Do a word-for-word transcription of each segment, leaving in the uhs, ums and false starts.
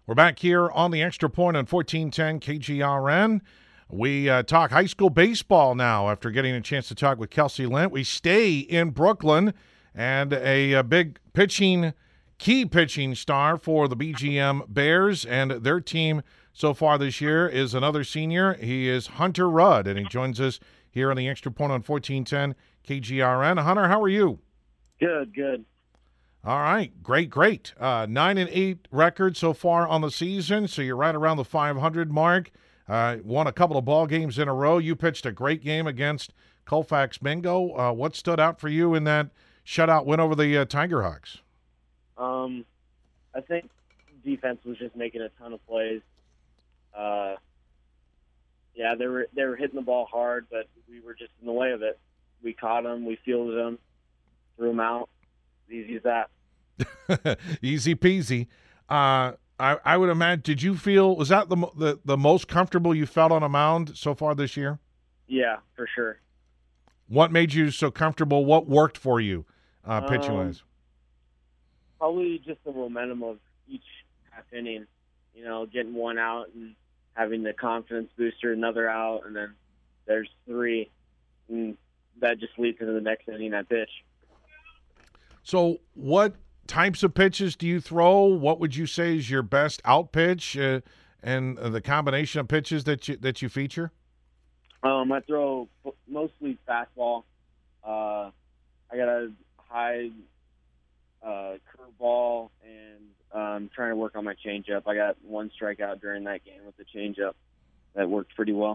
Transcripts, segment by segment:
We're back here on the Extra Point on fourteen ten K G R N. We uh, talk high school baseball now after getting a chance to talk with Kelsey Lint. We stay in Brooklyn, and a, a big pitching, key pitching star for the B G M Bears and their team so far this year is another senior. He is Hunter Rudd, and he joins us here on the Extra Point on fourteen ten K G R N. Hunter, how are you? Good, good. All right, great, great. Uh, nine and eight record so far on the season, so you're right around the five hundred mark. Uh, won a couple of ball games in a row. You pitched a great game against Colfax Mingo. Uh, what stood out for you in that shutout win over the uh, Tiger Hawks? Um, I think defense was just making a ton of plays. Uh, yeah, they were they were hitting the ball hard, but we were just in the way of it. We caught them, we fielded them, threw them out. Easy as that. Easy peasy. Uh, I, I would imagine. Did you feel was that the, the the most comfortable you felt on a mound so far this year? Yeah, for sure. What made you so comfortable? What worked for you, uh, pitching Um, wise? Probably just the momentum of each half inning. You know, getting one out and having the confidence booster, another out, and then there's three, and that just leads into the next inning I pitch. So, what types of pitches do you throw? What would you say is your best out pitch, uh, and uh, the combination of pitches that you that you feature? Um, I throw f- mostly fastball. Uh, I got a high uh, curveball, and um, trying to work on my changeup. I got one strikeout during that game with the changeup. That worked pretty well.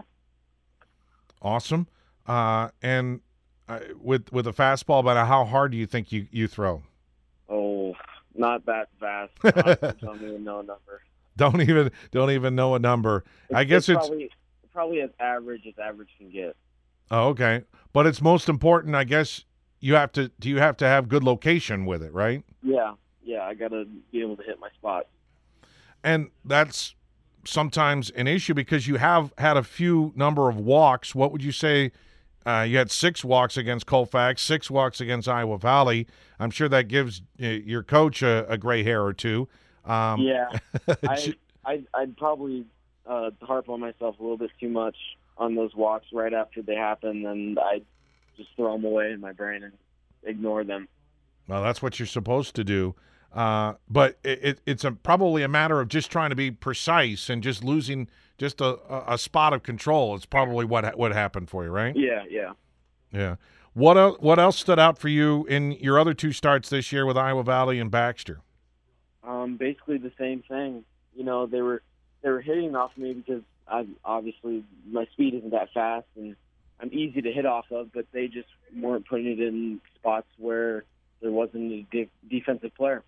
Awesome. Uh, and uh, with with a fastball, but how hard do you think you, you throw? Oh, not that fast. I don't even know a number. Don't even don't even know a number. It's, I guess it's it's probably probably as average as average can get. oh, okay, but it's most important. I guess you have to. Do you have to have good location with it, right? Yeah, yeah. I got to be able to hit my spot. And that's sometimes an issue because you have had a few number of walks. What would you say? Uh, you had six walks against Colfax, six walks against Iowa Valley. I'm sure that gives uh, your coach a, a gray hair or two. Um, Yeah, I, I I'd probably uh, harp on myself a little bit too much on those walks right after they happen, and I just throw them away in my brain and ignore them. Well, that's what you're supposed to do. Uh, but it, it, it's a, probably a matter of just trying to be precise and just losing just a, a, a spot of control. It's probably what what happened for you, right? Yeah, yeah. Yeah. What el- what else stood out for you in your other two starts this year with Iowa Valley and Baxter? Um, basically the same thing. You know, they were they were hitting off me because I obviously my speed isn't that fast and I'm easy to hit off of, but they just weren't putting it in spots where there wasn't a de- defensive player.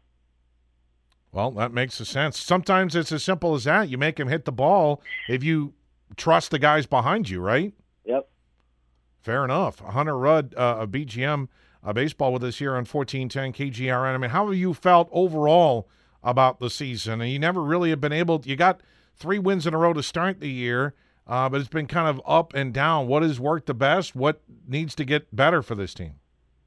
Well, that makes a sense. Sometimes it's as simple as that. You make him hit the ball if you trust the guys behind you, right? Yep. Fair enough. Hunter Rudd uh, of B G M uh, baseball with us here on fourteen ten K G R N. I mean, how have you felt overall about the season? And you never really have been able to, you got three wins in a row to start the year, uh, but it's been kind of up and down. What has worked the best? What needs to get better for this team?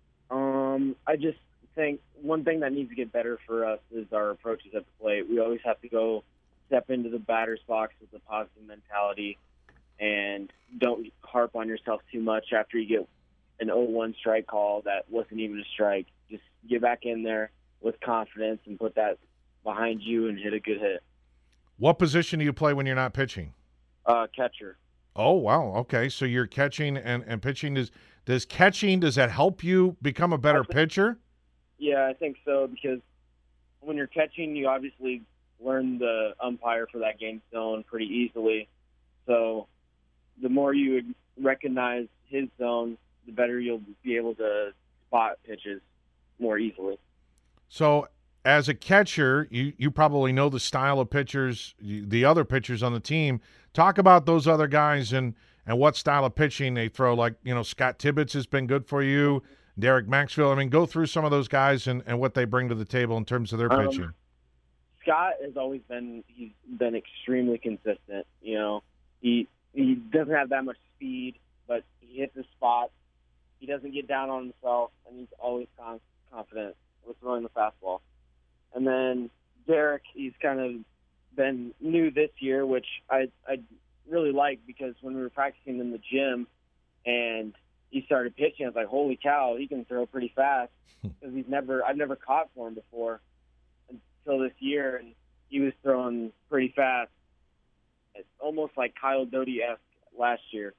Um, I just think one thing that needs to get better for us is our approaches at the plate. We always have to go step into the batter's box with a positive mentality and don't harp on yourself too much after you get an oh one strike call that wasn't even a strike. Just get back in there with confidence and put that behind you and hit a good hit. What position do you play when you're not pitching? Uh, catcher. Oh, wow. Okay. So you're catching and, and pitching. Does, does catching, does that help you become a better think, pitcher? Yeah, I think so because when you're catching, you obviously learn the umpire for that game zone pretty easily. So the more you recognize his zone, the better you'll be able to spot pitches more easily. So as a catcher, you, you probably know the style of pitchers, the other pitchers on the team. Talk about those other guys and, and what style of pitching they throw. Like, you know, Scott Tibbetts has been good for you, Derek Maxfield. I mean, go through some of those guys and, and what they bring to the table in terms of their Um, pitching. Scott has always been he's been extremely consistent. You know, he he doesn't have that much speed, but he hits the spot. He doesn't get down on himself, and he's always con- confident with throwing the fastball. And then Derek, he's kind of been new this year, which I I really like, because when we were practicing in the gym and he started pitching, I was like, holy cow, he can throw pretty fast, because he's never I've never caught for him before until this year, and he was throwing pretty fast. It's almost like Kyle Doty-esque last year.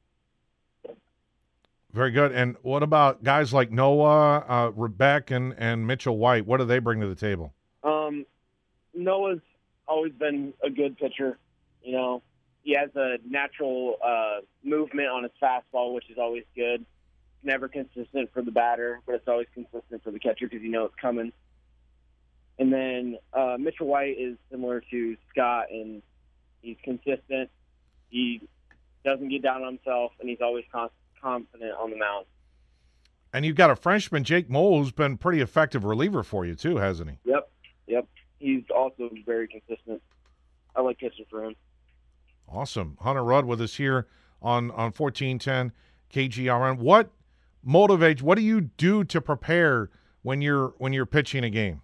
Very good. And what about guys like Noah, uh, Rebecca, and, and Mitchell White? What do they bring to the table? Um, Noah's always been a good pitcher. You know, he has a natural uh, movement on his fastball, which is always good. Never consistent for the batter, but it's always consistent for the catcher because you know it's coming. And then uh, Mitchell White is similar to Scott, and he's consistent. He doesn't get down on himself, and he's always con- confident on the mound. And you've got a freshman, Jake Mole, who's been pretty effective reliever for you too, hasn't he? Yep, yep. He's also very consistent. I like pitching for him. Awesome. Hunter Rudd with us here on, on fourteen ten K G R N. What motivates, what do you do to prepare when you're when you're pitching a game?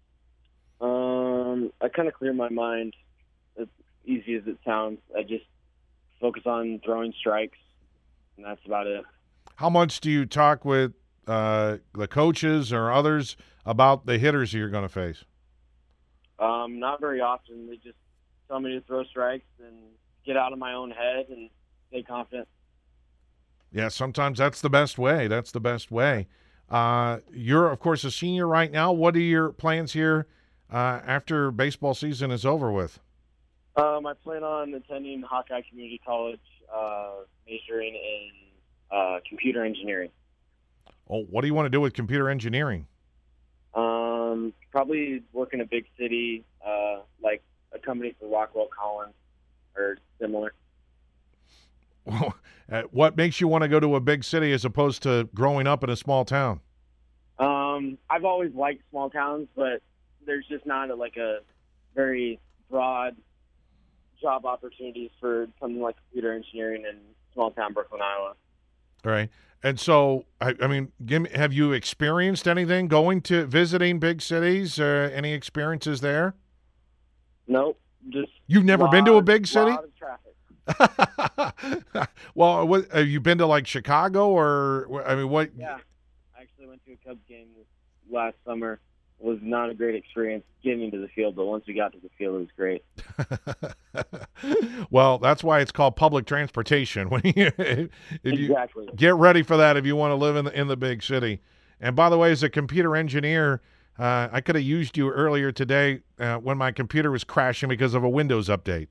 Um, I kind of clear my mind, as easy as it sounds. I just focus on throwing strikes, and that's about it. How much do you talk with uh, the coaches or others about the hitters you're going to face? Um, not very often. They just tell me to throw strikes and get out of my own head and stay confident. Yeah, sometimes that's the best way. That's the best way. Uh, you're, of course, a senior right now. What are your plans here uh, after baseball season is over with? Um, I plan on attending Hawkeye Community College, uh, majoring in uh, computer engineering. Oh, what do you want to do with computer engineering? Um, probably work in a big city, uh, like a company for Rockwell Collins or similar. Well, uh, what makes you want to go to a big city as opposed to growing up in a small town? Um, I've always liked small towns, but there's just not a, like a very broad job opportunities for something like computer engineering in small town Brooklyn, Iowa. All right. And so, I, I mean, give me, have you experienced anything going to visiting big cities? Uh, any experiences there? Nope. Just You've never lot, been to a big city? Lot of traffic. Well, what, have you been to like Chicago or, I mean, what? Yeah. I actually went to a Cubs game this last summer. It was not a great experience getting to the field, but once we got to the field, it was great. Well, that's why it's called public transportation. When you, if exactly. You get ready for that if you want to live in the, in the big city. And by the way, as a computer engineer, uh, I could have used you earlier today uh, when my computer was crashing because of a Windows update.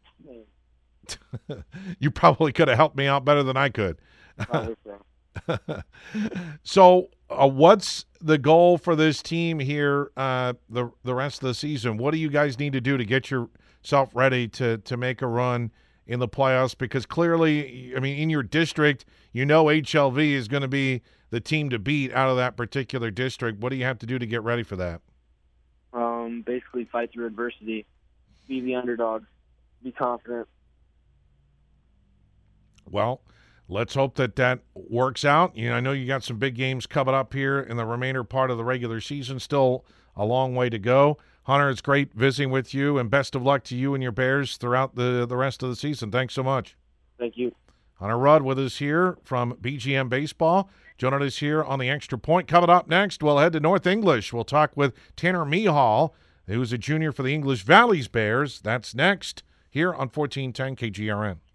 You probably could have helped me out better than I could. Probably so. So, uh, what's the goal for this team here uh, the the rest of the season? What do you guys need to do to get yourself ready to to make a run in the playoffs? Because clearly, I mean, in your district, you know H L V is going to be the team to beat out of that particular district. What do you have to do to get ready for that? Um, basically, fight through adversity, be the underdog, be confident. Well, let's hope that that works out. You know, I know you got some big games coming up here in the remainder part of the regular season. Still a long way to go. Hunter, it's great visiting with you, and best of luck to you and your Bears throughout the, the rest of the season. Thanks so much. Thank you. Hunter Rudd with us here from B G M Baseball. Joining us here on the Extra Point. Coming up next, we'll head to North English. We'll talk with Tanner Mehall, who's a junior for the English Valleys Bears. That's next here on fourteen ten K G R N.